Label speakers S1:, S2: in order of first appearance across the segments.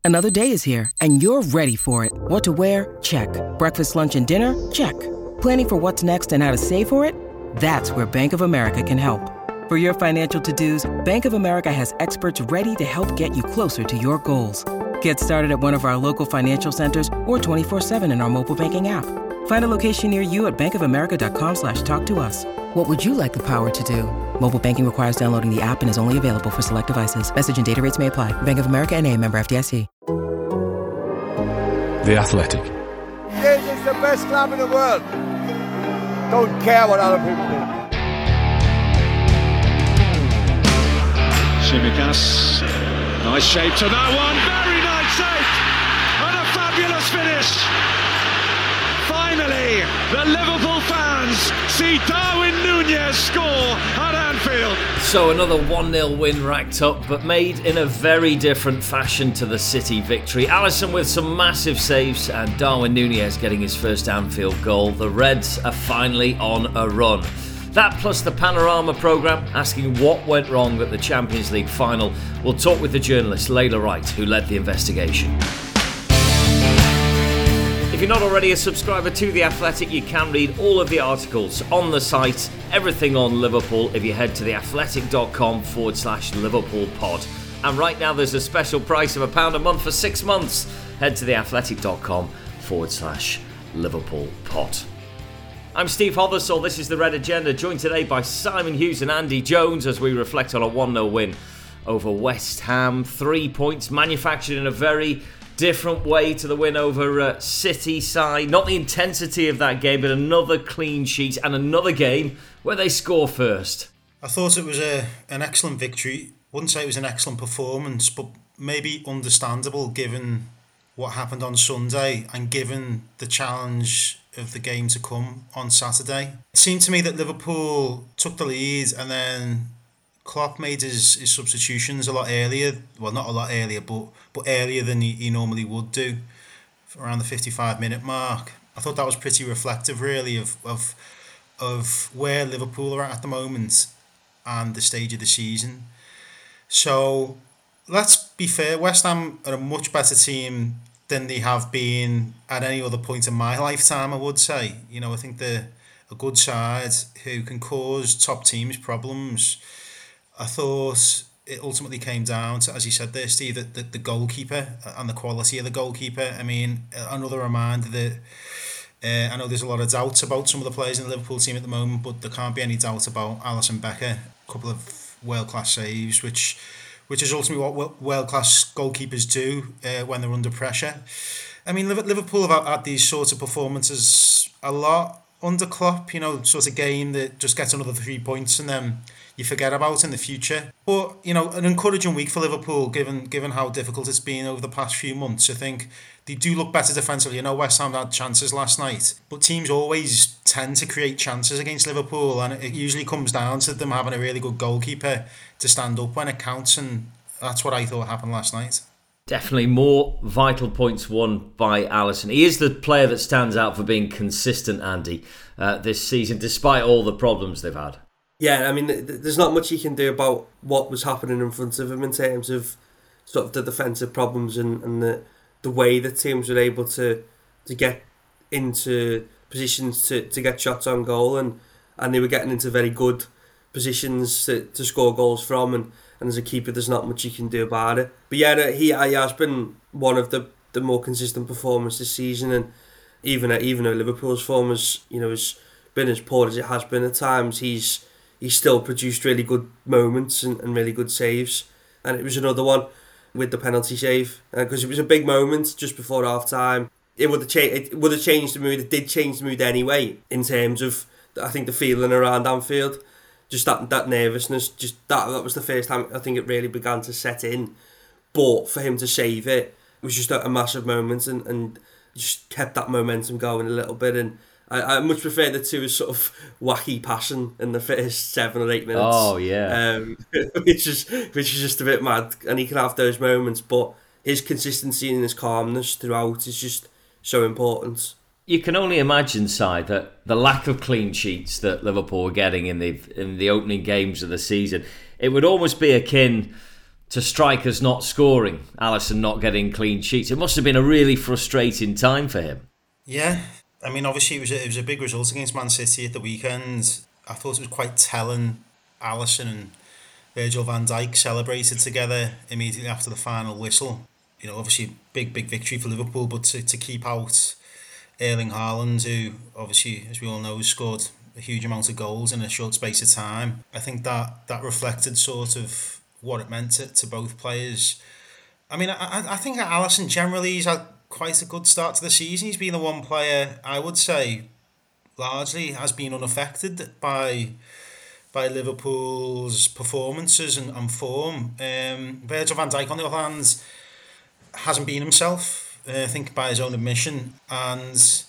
S1: Another day is here, and you're ready for it. What to wear? Check. Breakfast, lunch, and dinner? Check. Planning for what's next and how to save for it? That's where Bank of America can help. For your financial to-dos, Bank of America has experts ready to help get you closer to your goals. Get started at one of our local financial centers or 24/7 in our mobile banking app. Find a location near you at bankofamerica.com/talktous. What would you like the power to do? Mobile banking requires downloading the app and is only available for select devices. Message and data rates may apply. Bank of America N.A., member FDIC.
S2: The Athletic.
S3: This is the best club in the world. Don't care what other people think.
S4: Tsimikas, nice shape to that one, very nice save, and a fabulous finish. Finally, the Liverpool fans see Darwin Núñez score at Anfield.
S5: So another 1-0 win racked up, but made in a very different fashion to the City victory. Alisson with some massive saves and Darwin Núñez getting his first Anfield goal. The Reds are finally on a run. That plus the Panorama programme asking what went wrong at the Champions League final. We'll talk with the journalist Layla Wright, who led the investigation. If you're not already a subscriber to The Athletic, you can read all of the articles on the site, everything on Liverpool, if you head to theathletic.com/Liverpool pod. And right now there's a special price of £1 a month for 6 months. Head to theathletic.com/Liverpool pod. I'm Steve Hothersall, this is The Red Agenda, joined today by Simon Hughes and Andy Jones as we reflect on a 1-0 win over West Ham. 3 points manufactured in a very different way to the win over City side. Not the intensity of that game, but another clean sheet and another game where they score first.
S6: I thought it was an excellent victory. Wouldn't say it was an excellent performance, but maybe understandable given what happened on Sunday and given the challenge of the game to come on Saturday. It seemed to me that Liverpool took the lead and then Klopp made his substitutions a lot earlier. Well, not a lot earlier, but earlier than he normally would do, around the 55-minute mark. I thought that was pretty reflective, really, of where Liverpool are at the moment and the stage of the season. So let's be fair, West Ham are a much better team than they have been at any other point in my lifetime, I would say. You know, I think they're a good side who can cause top teams problems. I thought it ultimately came down to, as you said there, Steve, the goalkeeper and the quality of the goalkeeper. I mean, another reminder that I know there's a lot of doubts about some of the players in the Liverpool team at the moment, but there can't be any doubt about Alisson Becker. A couple of world-class saves, which is ultimately what world-class goalkeepers do when they're under pressure. I mean, Liverpool have had these sorts of performances a lot under Klopp, you know, sort of game that just gets another 3 points and then you forget about in the future. But, you know, an encouraging week for Liverpool, given how difficult it's been over the past few months. I think they do look better defensively. I know West Ham had chances last night, but teams always tend to create chances against Liverpool, and it usually comes down to them having a really good goalkeeper to stand up when it counts, and that's what I thought happened last night.
S5: Definitely more vital points won by Alisson. He is the player that stands out for being consistent, Andy, this season, despite all the problems they've had.
S7: Yeah, I mean, there's not much you can do about what was happening in front of him in terms of sort of the defensive problems and the way that teams were able to get into positions to get shots on goal, and they were getting into very good positions to score goals from, and as a keeper there's not much you can do about it. But yeah, he has been one of the more consistent performers this season, and even though Liverpool's form has been as poor as it has been at times, he's still produced really good moments and really good saves. And it was another one with the penalty save, because it was a big moment just before half time. It would have changed the mood. It did change the mood anyway, in terms of, I think, the feeling around Anfield, just that nervousness. Just that was the first time I think it really began to set in. But for him to save it was just a massive moment, and just kept that momentum going a little bit. And I much prefer the two as sort of wacky passion in the first 7 or 8 minutes.
S5: Oh yeah,
S7: which is just a bit mad, and he can have those moments, but his consistency and his calmness throughout is just so important.
S5: You can only imagine, Si, that the lack of clean sheets that Liverpool were getting in the opening games of the season, it would almost be akin to strikers not scoring, Alisson not getting clean sheets. It must have been a really frustrating time for him.
S6: Yeah, I mean, obviously it was a big result against Man City at the weekend. I thought it was quite telling. Alisson and Virgil van Dijk celebrated together immediately after the final whistle. You know, obviously big victory for Liverpool, but to keep out Erling Haaland, who obviously, as we all know, scored a huge amount of goals in a short space of time. I think that reflected sort of what it meant to both players. I mean, I think that Alisson generally he's had quite a good start to the season. He's been the one player, I would say, largely has been unaffected by Liverpool's performances and form. Virgil van Dijk, on the other hand, hasn't been himself, I think by his own admission, and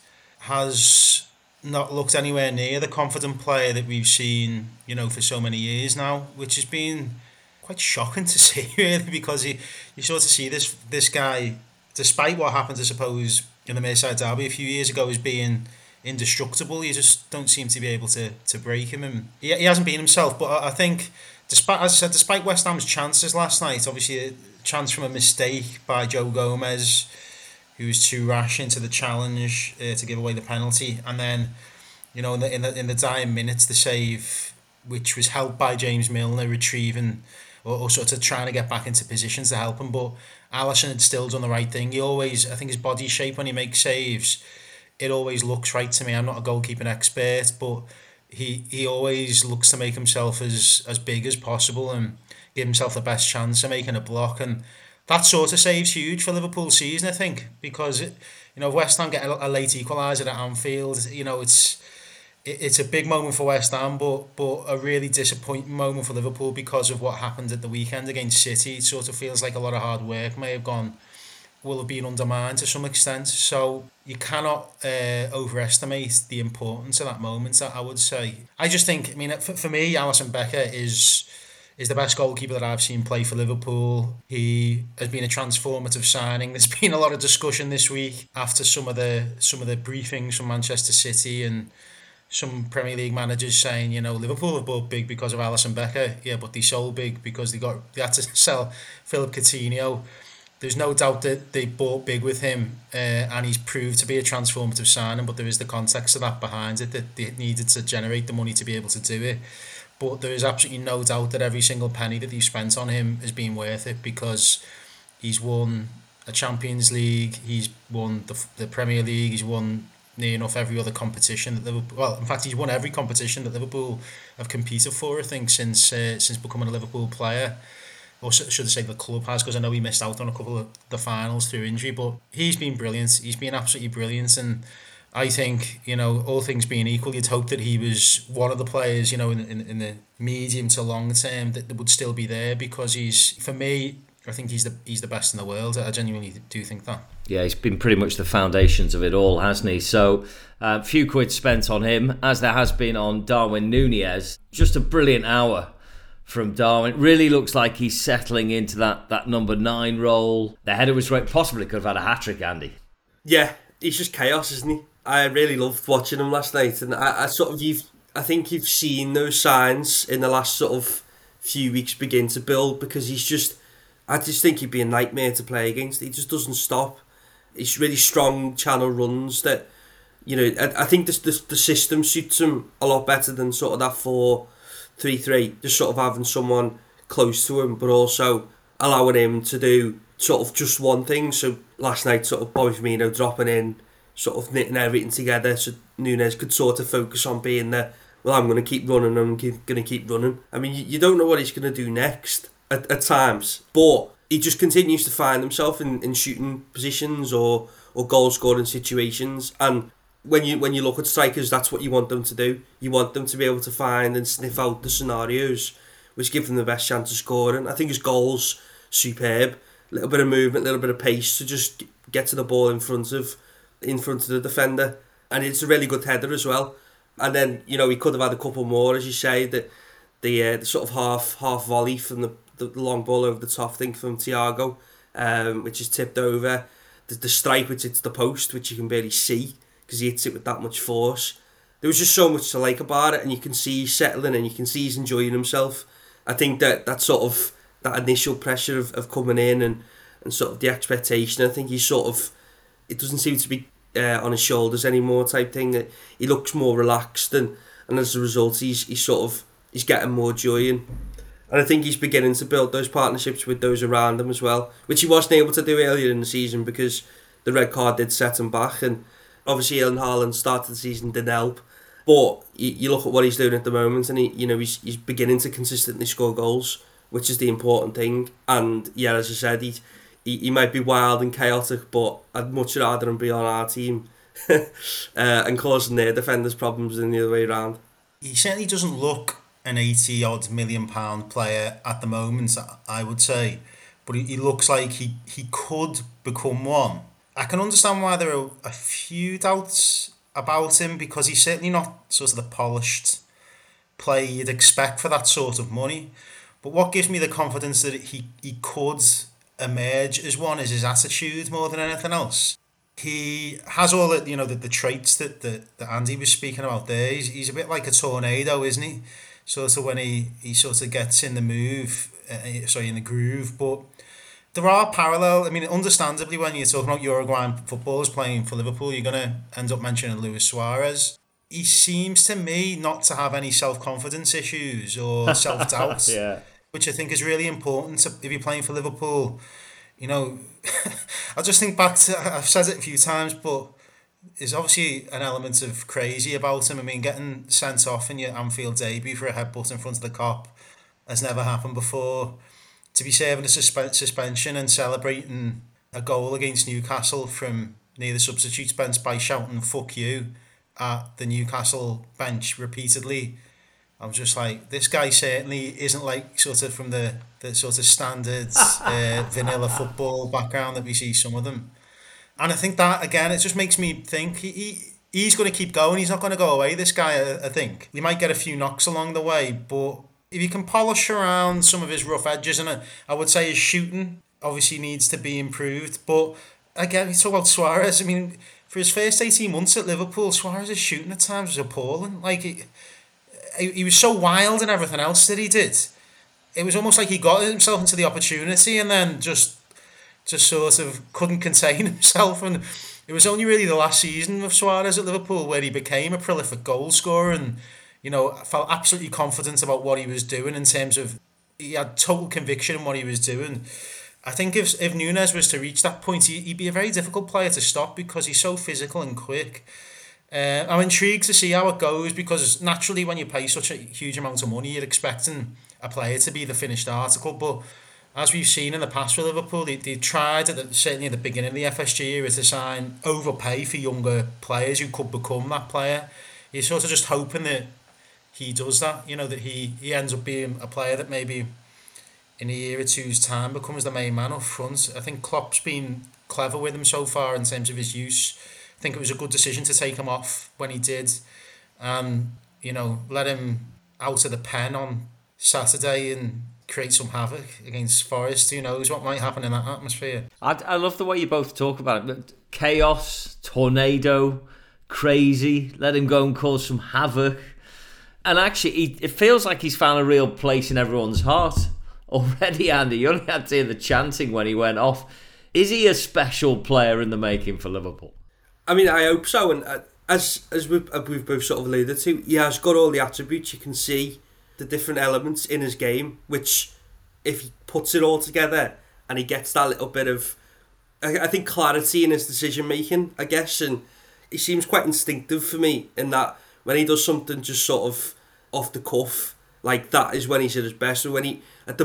S6: has not looked anywhere near the confident player that we've seen, you know, for so many years now, which has been quite shocking to see, really, because you sort of see this guy, despite what happened, I suppose, in the Merseyside derby a few years ago, as being indestructible. You just don't seem to be able to break him, and he hasn't been himself. But I think, despite West Ham's chances last night, obviously a chance from a mistake by Joe Gomez, who was too rash into the challenge to give away the penalty, and then, you know, in the dying minutes, the save, which was helped by James Milner retrieving or sort of trying to get back into positions to help him. But Alisson had still done the right thing. He always, I think, his body shape when he makes saves, it always looks right to me. I'm not a goalkeeping expert, but he always looks to make himself as big as possible and give himself the best chance of making a block. And that sort of save's huge for Liverpool's season, I think, because you know, West Ham get a late equaliser at Anfield. You know, it's a big moment for West Ham, but a really disappointing moment for Liverpool because of what happened at the weekend against City. It sort of feels like a lot of hard work will have been undermined to some extent. So you cannot overestimate the importance of that moment, I would say. I just think, I mean, for me, Alisson Becker is the best goalkeeper that I've seen play for Liverpool. He has been a transformative signing. There's been a lot of discussion this week after some of the briefings from Manchester City and some Premier League managers saying, you know, Liverpool have bought big because of Alisson Becker. Yeah, but they sold big because they had to sell Philip Coutinho. There's no doubt that they bought big with him, and he's proved to be a transformative signing, but there is the context of that behind it, that they needed to generate the money to be able to do it. But there is absolutely no doubt that every single penny that they've spent on him has been worth it, because he's won a Champions League, he's won the Premier League, he's won near enough every other competition that Liverpool, well, in fact, he's won every competition that Liverpool have competed for, I think, since becoming a Liverpool player. Or should I say the club has, because I know he missed out on a couple of the finals through injury, but he's been brilliant. He's been absolutely brilliant, and I think, you know, all things being equal, you'd hope that he was one of the players, you know, in the medium to long term that would still be there, because for me, I think he's the best in the world. I genuinely do think that.
S5: Yeah, he's been pretty much the foundations of it all, hasn't he? So a few quid spent on him, as there has been on Darwin Núñez. Just a brilliant hour from Darwin. Really looks like he's settling into that number 9 role. The header was great. Possibly could have had a hat-trick, Andy.
S7: Yeah, he's just chaos, isn't he? I really loved watching him last night, and I think you've seen those signs in the last sort of few weeks begin to build, because I just think he'd be a nightmare to play against. He just doesn't stop. It's really strong channel runs that, you know, I think the system suits him a lot better than sort of that 4-3-3, just sort of having someone close to him, but also allowing him to do sort of just one thing. So last night, sort of Bobby Firmino dropping in, sort of knitting everything together, so Núñez could sort of focus on being there. Well, I'm going to keep running, I'm going to keep running. I mean, you don't know what he's going to do next at times, but he just continues to find himself in shooting positions or goal scoring situations. And when you look at strikers, that's what you want them to do. You want them to be able to find and sniff out the scenarios which give them the best chance of scoring. I think his goal's superb. A little bit of movement, a little bit of pace to just get to the ball in front of the defender. And it's a really good header as well. And then, you know, he could have had a couple more, as you say, the sort of half volley from the long ball over the top, I think, from Thiago, which is tipped over. The strike, which hits the post, which you can barely see because he hits it with that much force. There was just so much to like about it, and you can see he's settling and you can see he's enjoying himself. I think that sort of that initial pressure of coming in and sort of the expectation. I think he's sort of, it doesn't seem to be on his shoulders anymore type thing. He looks more relaxed, and as a result he's getting more joy, and I think he's beginning to build those partnerships with those around him as well, which he wasn't able to do earlier in the season because the red card did set him back, and obviously Erling Haaland started the season didn't help. But you look at what he's doing at the moment, and he's beginning to consistently score goals, which is the important thing. And yeah, as I said, he might be wild and chaotic, but I'd much rather him be on our team and causing their defenders problems than the other way around.
S6: He certainly doesn't look an 80-odd million pound player at the moment, I would say, but he looks like he could become one. I can understand why there are a few doubts about him, because he's certainly not sort of the polished player you'd expect for that sort of money. But what gives me the confidence that he could emerge as one is his attitude more than anything else. He has all the the traits that Andy was speaking about there. He's a bit like a tornado, isn't he? Sort of when he sort of gets in the in the groove. But there are parallel. I mean, understandably, when you're talking about Uruguayan footballers playing for Liverpool, you're going to end up mentioning Luis Suarez. He seems to me not to have any self-confidence issues or self-doubt,
S5: yeah.
S6: Which I think is really important if you're playing for Liverpool. I just think back to, I've said it a few times, but there's obviously an element of crazy about him. I mean, getting sent off in your Anfield debut for a headbutt in front of the cop has never happened before. To be serving a suspension and celebrating a goal against Newcastle from near the substitutes bench by shouting "fuck you" at the Newcastle bench repeatedly, I was just like, this guy certainly isn't like sort of from the sort of standard vanilla football background that we see some of them. And I think that, again, it just makes me think he's going to keep going. He's not going to go away, this guy, I think. He might get a few knocks along the way, but if he can polish around some of his rough edges, and I would say his shooting obviously needs to be improved. But again, you talk about Suarez. I mean, for his first 18 months at Liverpool, Suarez's shooting at times was appalling. Like, he was so wild and everything else that he did. It was almost like he got himself into the opportunity and then just sort of couldn't contain himself. And it was only really the last season of Suarez at Liverpool where he became a prolific goal scorer and, felt absolutely confident about what he was doing in terms of he had total conviction in what he was doing. I think if Núñez was to reach that point, he'd be a very difficult player to stop because he's so physical and quick. I'm intrigued to see how it goes because naturally when you pay such a huge amount of money, you're expecting a player to be the finished article. But as we've seen in the past for Liverpool, they tried, certainly at the beginning of the FSG era, to overpay for younger players who could become that player. You're sort of just hoping that he does that, that he ends up being a player that maybe in a year or two's time becomes the main man up front. I think Klopp's been clever with him so far in terms of his use. I think it was a good decision to take him off when he did and, let him out of the pen on Saturday and create some havoc against Forest. Who knows what might happen in that atmosphere.
S5: I love the way you both talk about it. Chaos, tornado, crazy, let him go and cause some havoc. And actually, it feels like he's found a real place in everyone's heart already, Andy. You only had to hear the chanting when he went off. Is he a special player in the making for Liverpool?
S7: I mean, I hope so. And as we've both sort of alluded to, he has got all the attributes. You can see the different elements in his game, which if he puts it all together and he gets that little bit of, I think, clarity in his decision making, I guess, and he seems quite instinctive for me in that when he does something just sort of off the cuff, like that is when he's at his best. So when he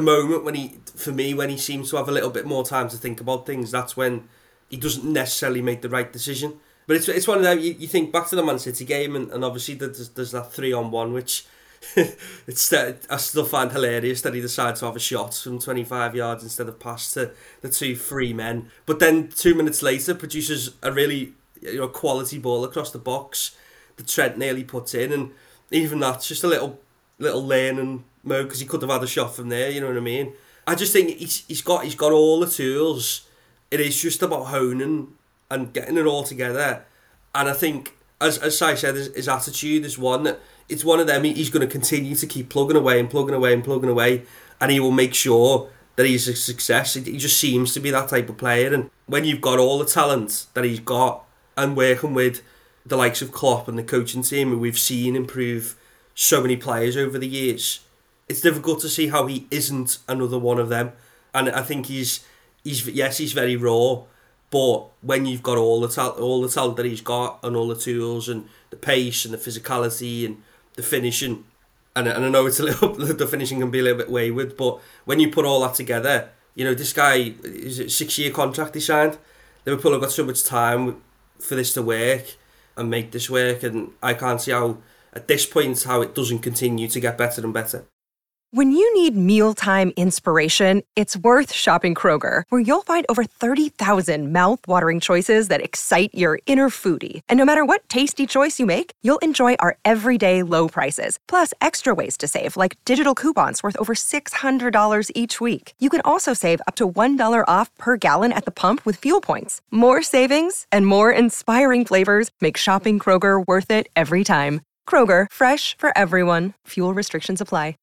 S7: seems to have a little bit more time to think about things, that's when he doesn't necessarily make the right decision. But it's one of them, you think back to the Man City game and obviously there's that 3-on-1 which I still find hilarious that he decides to have a shot from 25 yards instead of pass to the two free men. But then 2 minutes later produces a really quality ball across the box that Trent nearly puts in, and even that's just a little learning mode because he could have had a shot from there, you know what I mean? I just think he's got all the tools. It is just about honing and getting it all together. And I think, as Si said, his attitude is one that it's one of them. He's going to continue to keep plugging away, and he will make sure that he's a success. He just seems to be that type of player. And when you've got all the talent that he's got and working with the likes of Klopp and the coaching team, who we've seen improve so many players over the years, it's difficult to see how he isn't another one of them. And I think he's very raw, but when you've got all the talent that he's got and all the tools and the pace and the physicality and the finishing, and I know it's the finishing can be a little bit wayward, but when you put all that together, this guy is a 6-year contract he signed. Liverpool have got so much time for this to work and make this work, and I can't see how at this point how it doesn't continue to get better and better.
S2: When you need mealtime inspiration, it's worth shopping Kroger, where you'll find over 30,000 mouth-watering choices that excite your inner foodie. And no matter what tasty choice you make, you'll enjoy our everyday low prices, plus extra ways to save, like digital coupons worth over $600 each week. You can also save up to $1 off per gallon at the pump with fuel points. More savings and more inspiring flavors make shopping Kroger worth it every time. Kroger, fresh for everyone. Fuel restrictions apply.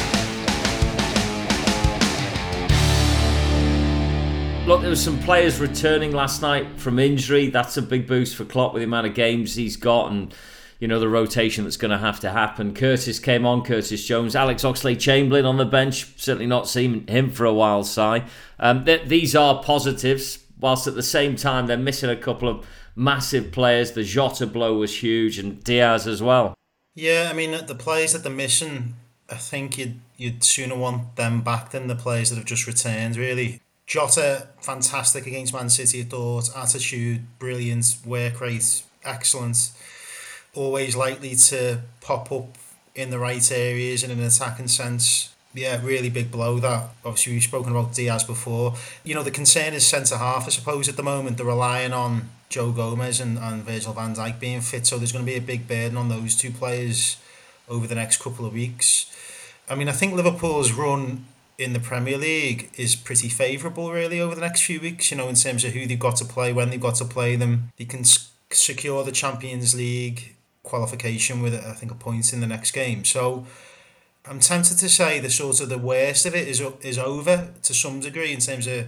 S5: Look, there were some players returning last night from injury. That's a big boost for Klopp with the amount of games he's got and, the rotation that's going to happen. Curtis came on, Curtis Jones. Alex Oxlade-Chamberlain on the bench. Certainly not seen him for a while, Si. These are positives, whilst at the same time they're missing a couple of massive players. The Jota blow was huge, and Diaz as well.
S6: Yeah, I mean, the players that they're missing, I think you'd sooner want them back than the players that have just returned, really. Jota, fantastic against Man City, I thought. Attitude, brilliant. Work rate, excellent. Always likely to pop up in the right areas in an attacking sense. Yeah, really big blow that. Obviously, we've spoken about Diaz before. The concern is centre-half, I suppose, at the moment. They're relying on Joe Gomez and Virgil van Dijk being fit, so there's going to be a big burden on those two players over the next couple of weeks. I mean, I think Liverpool's run in the Premier League is pretty favourable, really, over the next few weeks, in terms of who they've got to play, when they've got to play them. They can secure the Champions League qualification with, I think, a point in the next game. So I'm tempted to say the worst of it is over to some degree in terms of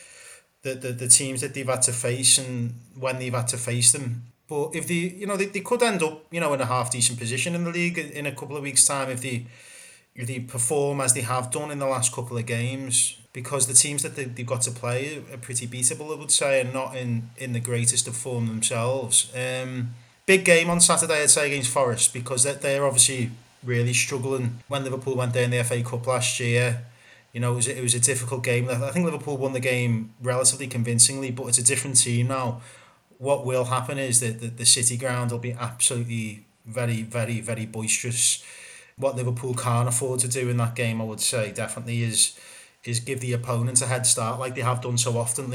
S6: the teams that they've had to face and when they've had to face them. But if they could end up, in a half decent position in the league in a couple of weeks' time if they perform as they have done in the last couple of games, because the teams that they've got to play are pretty beatable, I would say, and not in the greatest of form themselves. Big game on Saturday, I'd say, against Forest, because they're obviously really struggling. When Liverpool went there in the FA Cup last year, it was a difficult game. I think Liverpool won the game relatively convincingly, but it's a different team now. What will happen is that the City ground will be absolutely very, very, very boisterous. What Liverpool can't afford to do in that game, I would say, definitely is give the opponent a head start like they have done so often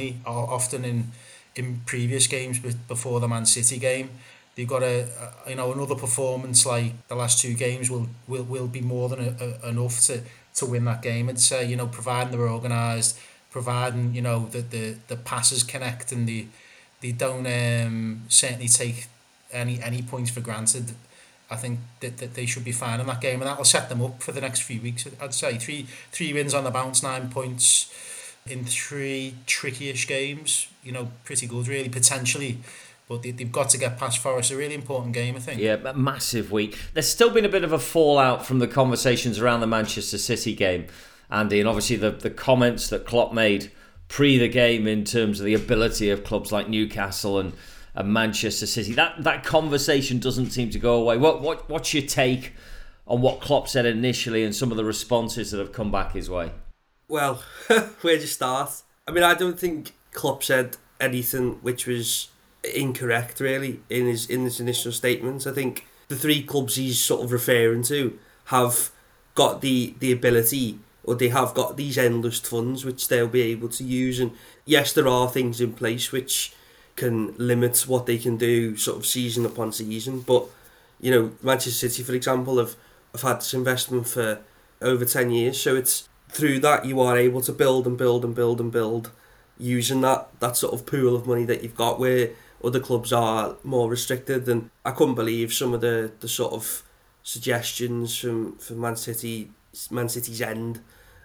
S6: in previous games before the Man City game. They've got another performance like the last two games will be more than enough to win that game. I'd say, providing they're organised, providing that the passes connect and they don't certainly take any points for granted. I think that they should be fine in that game, and that will set them up for the next few weeks. I'd say three wins on the bounce, 9 points in 3 tricky-ish games. Pretty good, really, potentially. But they've got to get past Forest. A really important game, I think. Yeah,
S5: a massive week. There's still been a bit of a fallout from the conversations around the Manchester City game, Andy, and obviously the comments that Klopp made pre the game in terms of the ability of clubs like Newcastle and Manchester City. That conversation doesn't seem to go away. What's your take on what Klopp said initially and some of the responses that have come back his way?
S7: Well, where do you start? I mean, I don't think Klopp said anything which was incorrect, really, in his initial statements. I think the 3 clubs he's sort of referring to have got the ability, or they have got these endless funds which they'll be able to use. And yes, there are things in place which can limit what they can do sort of season upon season, but Manchester City, for example, have had this investment for over 10 years, so it's through that you are able to build and build and build and build using that sort of pool of money that you've got, where other clubs are more restricted. And I couldn't believe some of the sort of suggestions from Man City's end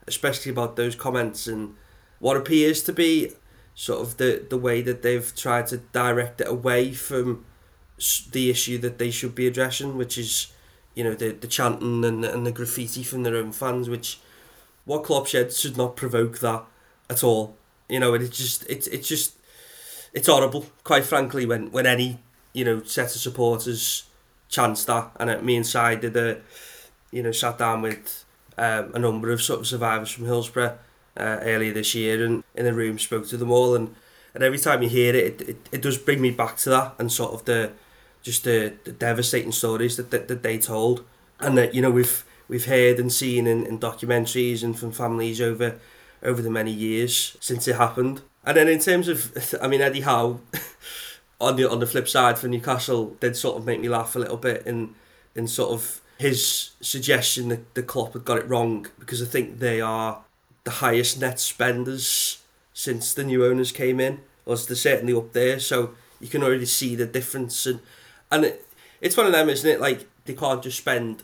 S7: especially about those comments and what appears to be sort of the way that they've tried to direct it away from the issue that they should be addressing, which is, you know, the chanting and the graffiti from their own fans, which what club should not provoke that at all. You know, it's horrible, quite frankly, when any, you know, set of supporters chants that. And me and Si did sat down with a number of sort of survivors from Hillsborough earlier this year, and in a room spoke to them all, and every time you hear it does bring me back to that, and sort of the devastating stories that they told, and that, you know, we've heard and seen in documentaries and from families over the many years since it happened. And then in terms of, I mean, Eddie Howe on the flip side for Newcastle did sort of make me laugh a little bit in sort of his suggestion that the Klopp had got it wrong, because I think they are the highest net spenders since the new owners came in, or they're certainly up there, so you can already see the difference. And it's one of them, isn't it? Like, they can't just spend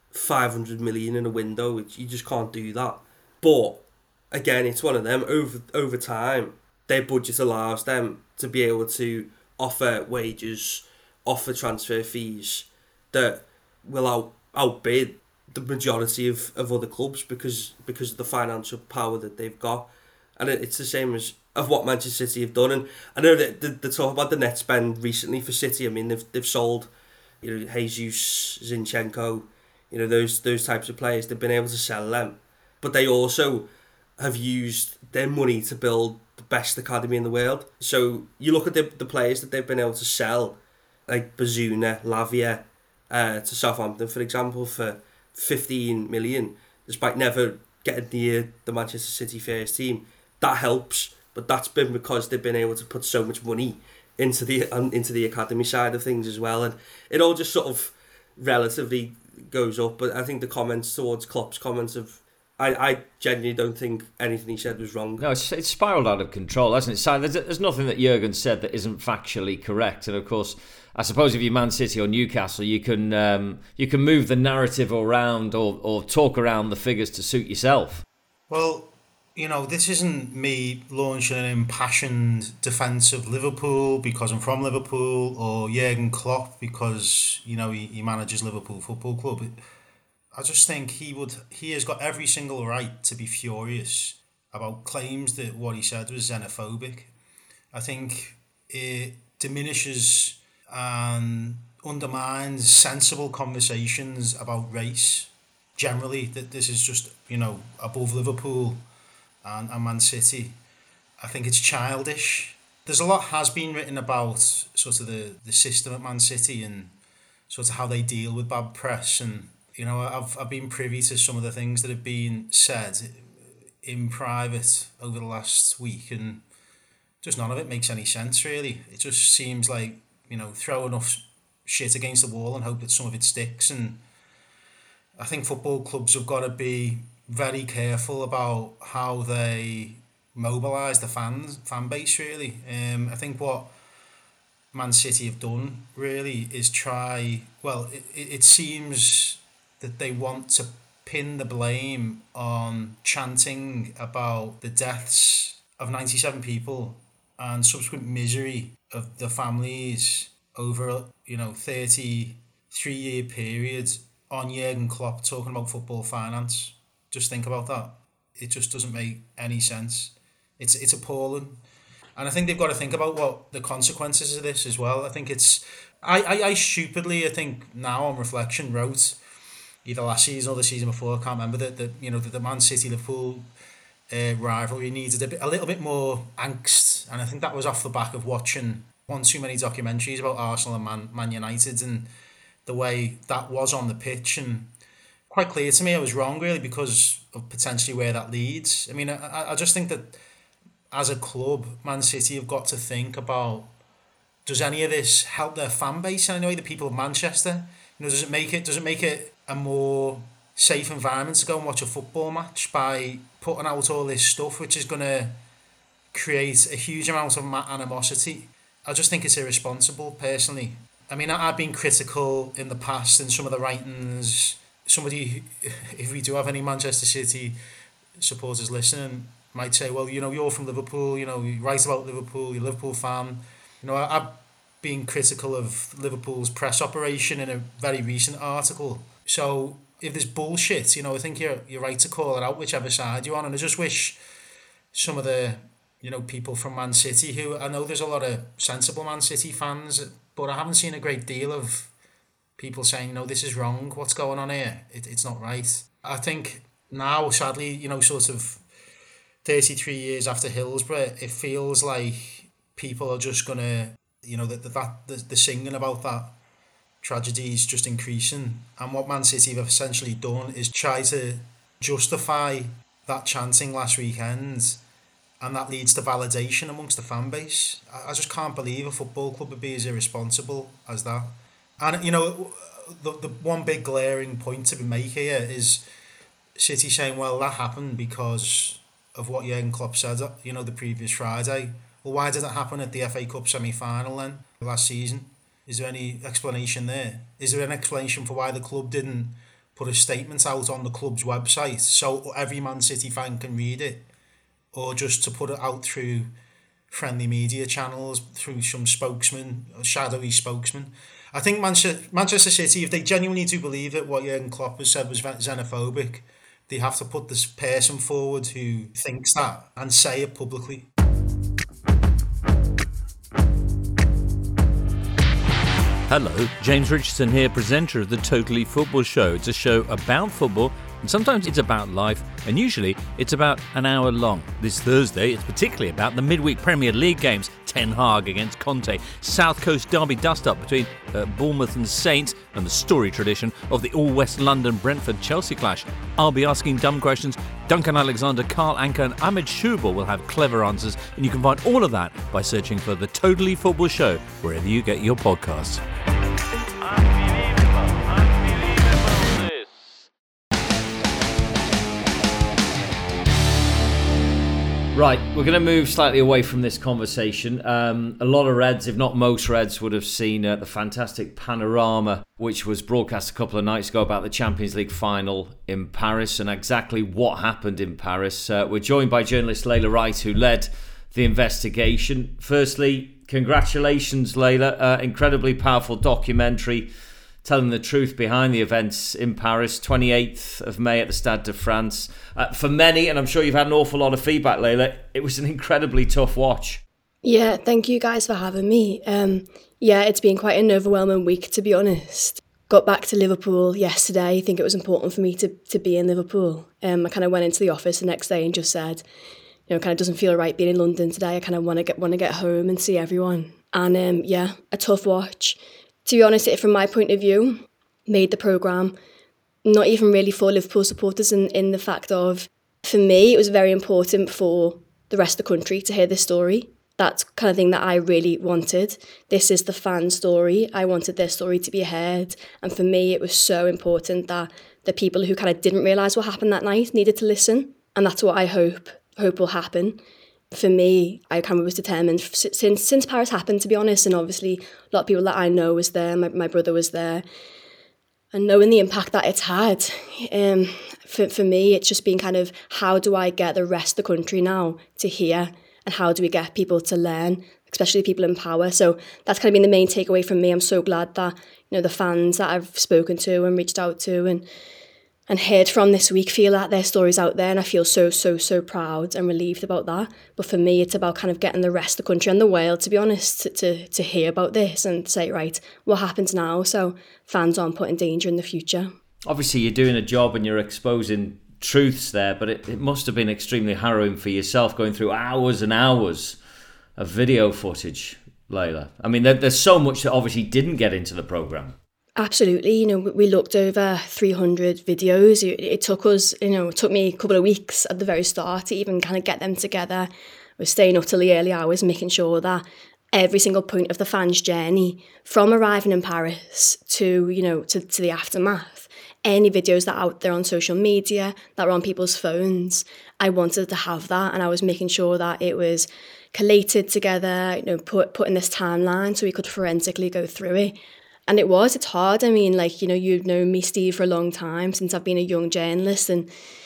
S7: 500 million in a window. You just can't do that. But again, it's one of them. Over time, their budget allows them to be able to offer wages, offer transfer fees that will outbid the majority of other clubs because of the financial power that they've got. And it's the same as of what Manchester City have done. And I know that they talk about the net spend recently for City. I mean, they've sold, you know, Jesus, Zinchenko, you know, those types of players. They've been able to sell them, but they also have used their money to build the best academy in the world. So you look at the players that they've been able to sell, like Bazuna, Lavia, to Southampton, for example, for 15 million, despite never getting near the Manchester City first team. That helps, but that's been because they've been able to put so much money into the academy side of things as well, and it all just sort of relatively goes up. But I think the comments towards Klopp's comments of, I genuinely don't think anything he said was wrong.
S5: No, it's spiralled out of control, hasn't it? So there's nothing that Jurgen said that isn't factually correct, and of course, I suppose if you're Man City or Newcastle, you can move the narrative around or talk around the figures to suit yourself.
S6: Well, you know, this isn't me launching an impassioned defence of Liverpool because I'm from Liverpool, or Jurgen Klopp because, you know, he manages Liverpool Football Club. I just think he has got every single right to be furious about claims that what he said was xenophobic. I think it diminishes and undermines sensible conversations about race generally, that this is just, you know, above Liverpool and Man City. I think it's childish. There's a lot has been written about sort of the system at Man City and sort of how they deal with bad press, and, you know, I've been privy to some of the things that have been said in private over the last week, and just none of it makes any sense, really. It just seems like, you know, throw enough shit against the wall and hope that some of it sticks. And I think football clubs have got to be very careful about how they mobilise the fan base, really. I think what Man City have done, really, is try... Well, it seems that they want to pin the blame on chanting about the deaths of 97 people and subsequent misery of the families over, you know, 33-year period on Jurgen Klopp talking about football finance. Just think about that. It just doesn't make any sense. It's appalling. And I think they've got to think about what the consequences of this as well. I think it's... I stupidly, I think now on reflection, wrote either last season or the season before, I can't remember, that you know, the Man City Liverpool rivalry needed a little bit more angst, and I think that was off the back of watching one too many documentaries about Arsenal and Man United and the way that was on the pitch. And quite clear to me I was wrong, really, because of potentially where that leads. I mean, I just think that as a club, Man City have got to think about, does any of this help their fan base in any way, the people of Manchester? You know, does it make it a more safe environment to go and watch a football match by putting out all this stuff which is going to create a huge amount of animosity? I just think it's irresponsible, personally. I mean, I've been critical in the past in some of the writings. Somebody, if we do have any Manchester City supporters listening might say, well, you're from Liverpool, you write about Liverpool, you're a Liverpool fan. I've been critical of Liverpool's press operation in a very recent article. So if there's bullshit, I think you're right to call it out, whichever side you're on. And I just wish some of the, people from Man City, who I know there's a lot of sensible Man City fans, but I haven't seen a great deal of people saying, no, this is wrong, what's going on here? It's not right. I think now, sadly, sort of 33 years after Hillsborough, it feels like people are just going to, the singing about that tragedy is just increasing. And what Man City have essentially done is try to justify that chanting last weekend, and that leads to validation amongst the fan base. I just can't believe a football club would be as irresponsible as that. And, the one big glaring point to be made here is City saying, well, that happened because of what Jurgen Klopp said, the previous Friday. Well, why did it happen at the FA Cup semi-final then, last season? Is there any explanation there? Is there an explanation for why the club didn't put a statement out on the club's website so every Man City fan can read it? Or just to put it out through friendly media channels, through some spokesman, or shadowy spokesman? I think Manchester City, if they genuinely do believe that what Jurgen Klopp has said was xenophobic, they have to put this person forward who thinks that and say it publicly.
S8: Hello, James Richardson here, presenter of the Totally Football Show. It's a show about football, and sometimes it's about life, and usually it's about an hour long. This Thursday, it's particularly about the midweek Premier League games, Ten Hag against Conte, South Coast derby dust-up between Bournemouth and Saints, and the story tradition of the all-West London Brentford-Chelsea clash. I'll be asking dumb questions. Duncan Alexander, Carl Anker and Ahmed Shubal will have clever answers, and you can find all of that by searching for the Totally Football Show wherever you get your podcasts.
S5: Right, we're going to move slightly away from this conversation. A lot of Reds, if not most Reds, would have seen the fantastic panorama which was broadcast a couple of nights ago about the Champions League final in Paris and exactly what happened in Paris. We're joined by journalist Layla Wright, who led the investigation. Firstly, congratulations, Layla. Incredibly powerful documentary telling the truth behind the events in Paris, 28th of May at the Stade de France. For many, and I'm sure you've had an awful lot of feedback, Layla, it was an incredibly tough watch.
S9: Yeah, thank you guys for having me. It's been quite an overwhelming week, to be honest. Got back to Liverpool yesterday. I think it was important for me to be in Liverpool. I kind of went into the office the next day and just said, kind of doesn't feel right being in London today. I kind of want to get home and see everyone. And a tough watch. To be honest, from my point of view, made the programme not even really for Liverpool supporters in the fact of, for me, it was very important for the rest of the country to hear this story. That's the kind of thing that I really wanted. This is the fan story. I wanted their story to be heard. And for me, it was so important that the people who kind of didn't realise what happened that night needed to listen. And that's what I hope will happen. For me, I kind of was determined since Paris happened, to be honest, and obviously a lot of people that I know was there, my brother was there, and knowing the impact that it's had, for me, it's just been kind of, how do I get the rest of the country now to hear, and how do we get people to learn, especially people in power? So that's kind of been the main takeaway from me. I'm so glad that, the fans that I've spoken to and reached out to and heard from this week feel that their story's out there, and I feel so proud and relieved about that. But for me, it's about kind of getting the rest of the country and the world, to be honest, to hear about this and say, right, what happens now so fans aren't put in danger in the future. Obviously, you're doing a job and you're exposing truths there, but it must have been extremely harrowing for yourself going through hours and hours of video footage, Layla. I mean, there's so much that obviously didn't get into the programme. Absolutely. We looked over 300 videos. It took us, it took me a couple of weeks at the very start to even kind of get them together. We're staying up till the early hours, making sure that every single point of the fans' journey, from arriving in Paris to, to the aftermath, any videos that are out there on social media, that were on people's phones, I wanted to have that, and I was making sure that it was collated together, put in this timeline so we could forensically go through it. And it's hard. I mean, you've known me, Steve, for a long time, since I've been a young journalist. And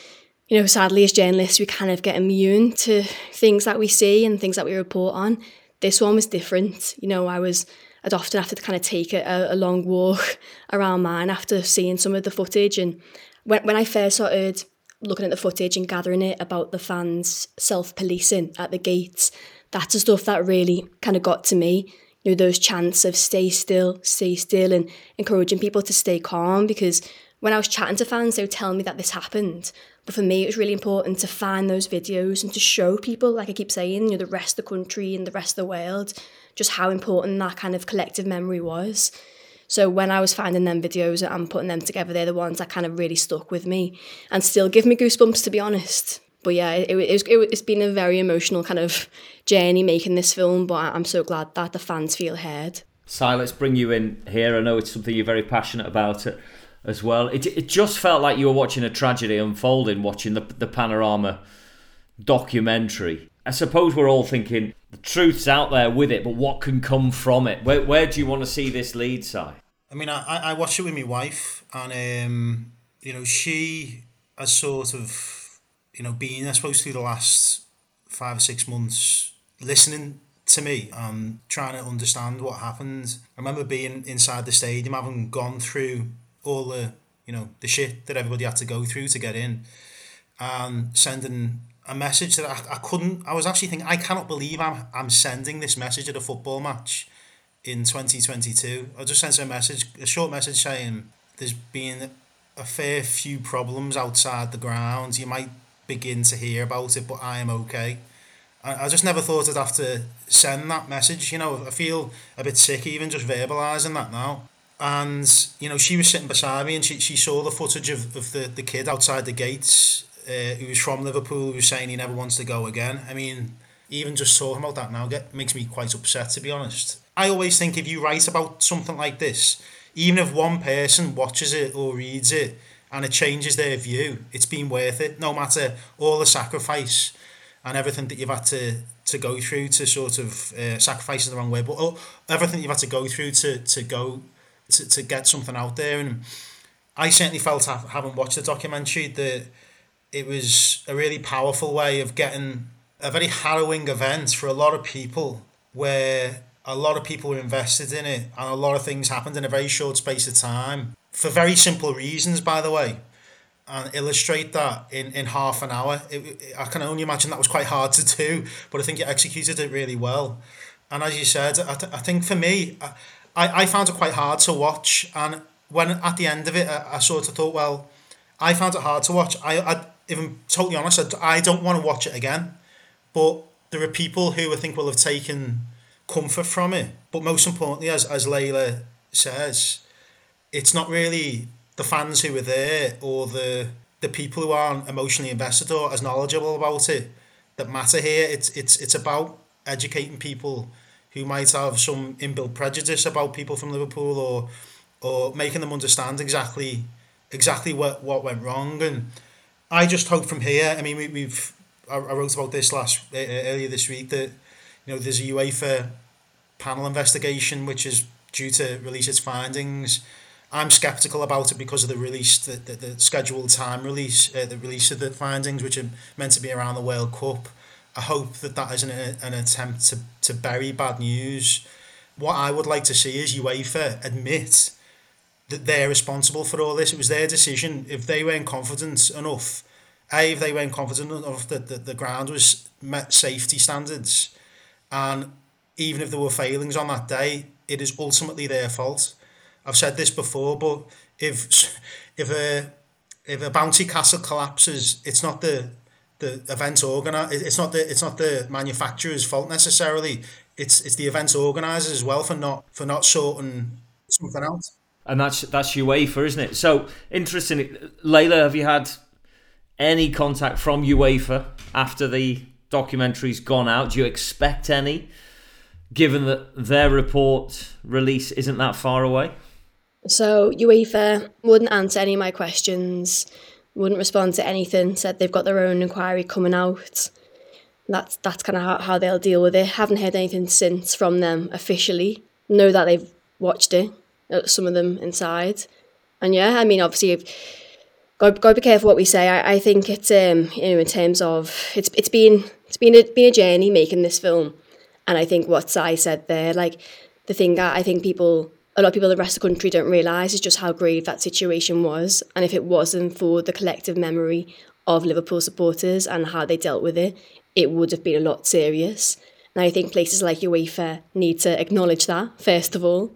S9: You know, sadly as journalists, we kind of get immune to things that we see and things that we report on. This one was different. You know, I'd often have to kind of take a long walk around mine after seeing some of the footage. And when I first started looking at the footage and gathering it about the fans self-policing at the gates, that's the stuff that really kind of got to me. You know, those chants of stay still, and encouraging people to stay calm, because when I was chatting to fans, they would tell me that this happened. But for me, it was really important to find those videos and to show people, like I keep saying, you know, the rest of the country and the rest of the world, just how important that kind of collective memory was. So when I was finding them videos and putting them together, they're the ones that kind of really stuck with me and still give me goosebumps, to be honest. But yeah, it's been a very emotional kind of journey making this film, but I'm so glad that the fans feel heard.
S5: Si, let's bring you in here. I know it's something you're very passionate about as well. It just felt like you were watching a tragedy unfolding, watching the Panorama documentary. I suppose we're all thinking the truth's out there with it, but what can come from it? Where do you want to see this lead, Si?
S6: I mean, I watched it with my wife, and you know, she has sort of, you know, been, I suppose, through the last 5 or 6 months listening to me and trying to understand what happened. I remember being inside the stadium, having gone through all the, you know, the shit that everybody had to go through to get in, and sending a message that I was actually thinking, I cannot believe I'm sending this message at a football match in 2022. I just sent a short message saying there's been a fair few problems outside the ground. You might begin to hear about it, but I am okay. I just never thought I'd have to send that message. You know, I feel a bit sick even just verbalising that now. And, you know, she was sitting beside me and she saw the footage of the kid outside the gates who was from Liverpool, who was saying he never wants to go again. I mean, even just talking about that now makes me quite upset, to be honest. I always think if you write about something like this, even if one person watches it or reads it and it changes their view, it's been worth it, no matter all the sacrifice and everything that you've had to go through to sort of, sacrifice is the wrong word, but everything you've had to go through to get something out there. And I certainly felt, having watched the documentary, that it was a really powerful way of getting a very harrowing event for a lot of people, where a lot of people were invested in it and a lot of things happened in a very short space of time for very simple reasons, by the way, and illustrate that in half an hour. I can only imagine that was quite hard to do, but I think you executed it really well. And as you said, I think for me, I found it quite hard to watch, and when at the end of it, I sort of thought, well, I found it hard to watch. If I'm totally honest, I don't want to watch it again, but there are people who I think will have taken comfort from it. But most importantly, as Layla says, it's not really the fans who were there or the people who aren't emotionally invested or as knowledgeable about it that matter here. It's about educating people who might have some inbuilt prejudice about people from Liverpool, or making them understand exactly what went wrong. And I just hope from here, I mean, I wrote about this earlier this week, that, you know, there's a UEFA panel investigation which is due to release its findings. I'm sceptical about it because of the release, the scheduled time release, the release of the findings, which are meant to be around the World Cup. I hope that isn't an attempt to bury bad news. What I would like to see is UEFA admit that they're responsible for all this. It was their decision. If they weren't confident enough, if they weren't confident enough that the ground was met safety standards, and even if there were failings on that day, it is ultimately their fault. I've said this before, but if a Bounty Castle collapses, it's not the event organizer. It's not the manufacturer's fault necessarily. It's the event organisers as well for not sorting something out.
S5: And that's UEFA, isn't it? So interesting, Layla, have you had any contact from UEFA after the documentary's gone out? Do you expect any, given that their report release isn't that far away?
S9: So UEFA wouldn't answer any of my questions, wouldn't respond to anything, said they've got their own inquiry coming out. That's kind of how they'll deal with it. Haven't heard anything since from them officially. Know that they've watched it, some of them inside. And yeah, I mean, obviously, got to be careful what we say. I think it's in terms of it's been a journey making this film, and I think what Si said there, like the thing that I think a lot of people in the rest of the country don't realise is just how grave that situation was, and if it wasn't for the collective memory of Liverpool supporters and how they dealt with it, it would have been a lot serious. And I think places like UEFA need to acknowledge that first of all,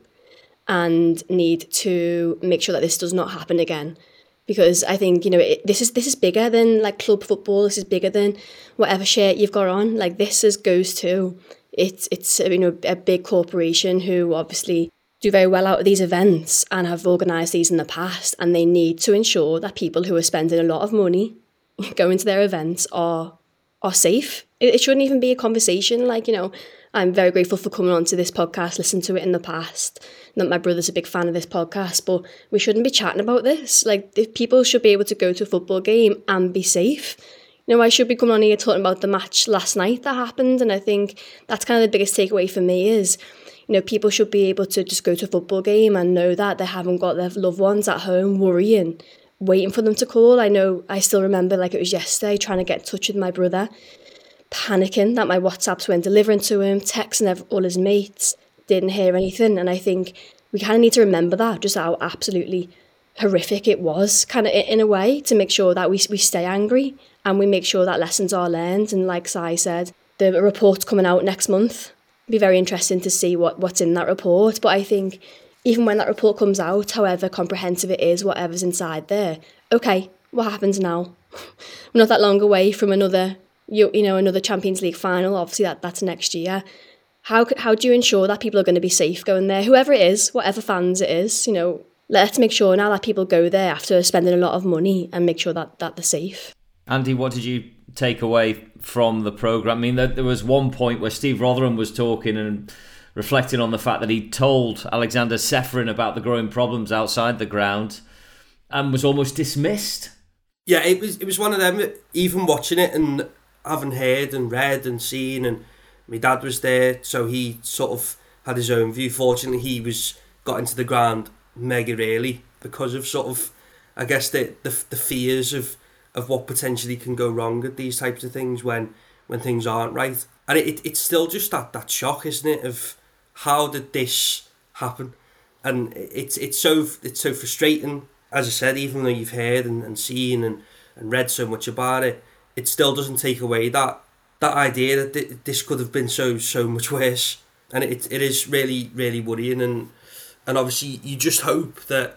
S9: and need to make sure that this does not happen again. Because I think, this is bigger than like club football. This is bigger than whatever shirt you've got on. Like this goes to it's a big corporation who obviously do very well out of these events and have organised these in the past, and they need to ensure that people who are spending a lot of money going to their events are safe. It shouldn't even be a conversation. Like, I'm very grateful for coming onto this podcast, listened to it in the past. Not my brother's a big fan of this podcast, but we shouldn't be chatting about this. Like, if people should be able to go to a football game and be safe. I should be coming on here talking about the match last night that happened, and I think that's kind of the biggest takeaway for me is, people should be able to just go to a football game and know that they haven't got their loved ones at home worrying, waiting for them to call. I still remember like it was yesterday trying to get in touch with my brother, panicking that my WhatsApps weren't delivering to him, texting all his mates, didn't hear anything. And I think we kind of need to remember that, just how absolutely horrific it was, kind of in a way, to make sure that we stay angry and we make sure that lessons are learned. And like Si said, the report's coming out next month. It'll be very interesting to see what's in that report. But I think even when that report comes out, however comprehensive it is, whatever's inside there, okay, what happens now? We're not that long away from another Champions League final. Obviously that's next year. How do you ensure that people are going to be safe going there? Whoever it is, whatever fans it is, let's make sure now that people go there after spending a lot of money and make sure that they're safe.
S5: Andy, what did you take away from the programme? I mean, there was one point where Steve Rotherham was talking and reflecting on the fact that he told Alexander Ceferin about the growing problems outside the ground and was almost dismissed.
S7: Yeah, it was one of them, even watching it and having heard and read and seen, and my dad was there, so he sort of had his own view. Fortunately, he got into the ground mega early because of sort of, I guess, the fears of what potentially can go wrong at these types of things when things aren't right. And it's still just that shock, isn't it, of how did this happen? And it's so frustrating. As I said, even though you've heard and seen and read so much about it, it still doesn't take away that idea that this could have been so much worse. And it is really, really worrying. And obviously you just hope that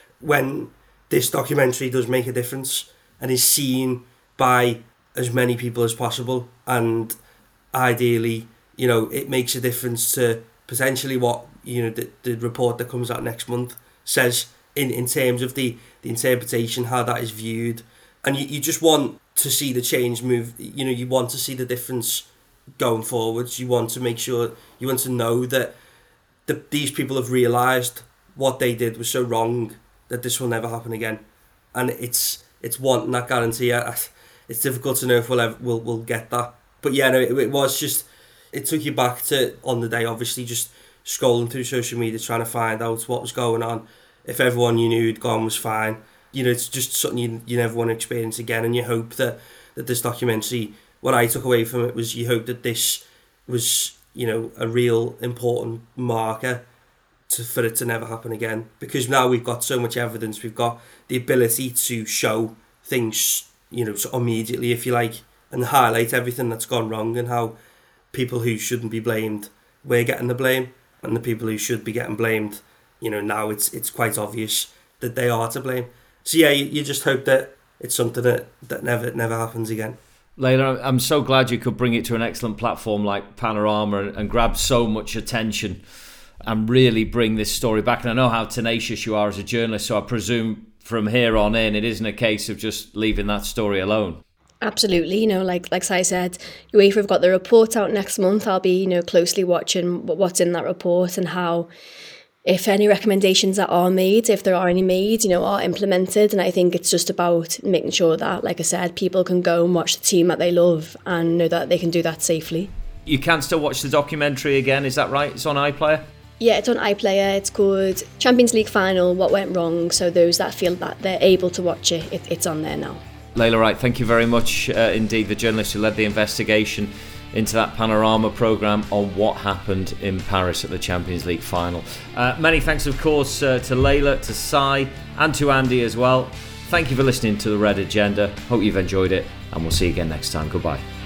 S7: when this documentary does make a difference and is seen by as many people as possible, and ideally, it makes a difference to potentially what, the report that comes out next month says in terms of the interpretation, how that is viewed. And you just want to see the change move, you want to see the difference going forwards. You want to make sure, you want to know that these people have realised what they did was so wrong that this will never happen again. And it's wanting that guarantee. It's difficult to know if we'll get that. But yeah, no, it was just, it took you back to on the day, obviously, just scrolling through social media trying to find out what was going on. If everyone you knew had gone was fine. It's just something you never want to experience again, and you hope that this documentary, what I took away from it was you hope that this was, a real important marker for it to never happen again. Because now we've got so much evidence, we've got the ability to show things, so immediately, if you like, and highlight everything that's gone wrong and how people who shouldn't be blamed, we're getting the blame, and the people who should be getting blamed, now it's quite obvious that they are to blame. So yeah, you just hope that it's something that never happens again.
S5: Layla, I'm so glad you could bring it to an excellent platform like Panorama and grab so much attention and really bring this story back. And I know how tenacious you are as a journalist, so I presume from here on in, it isn't a case of just leaving that story alone.
S9: Absolutely, like I said, UEFA have got the report out next month. I'll be, closely watching what's in that report and how, if any recommendations that are made, if there are any made, are implemented. And I think it's just about making sure that, like I said, people can go and watch the team that they love and know that they can do that safely.
S5: You can still watch the documentary again, is that right? It's on iPlayer?
S9: Yeah, it's on iPlayer. It's called Champions League Final, What Went Wrong. So those that feel that they're able to watch it, it's on there now.
S5: Layla Wright, thank you very much indeed, the journalist who led the investigation into that Panorama programme on what happened in Paris at the Champions League final. Many thanks, of course, to Layla, to Si, and to Andy as well. Thank you for listening to The Red Agenda. Hope you've enjoyed it, and we'll see you again next time. Goodbye.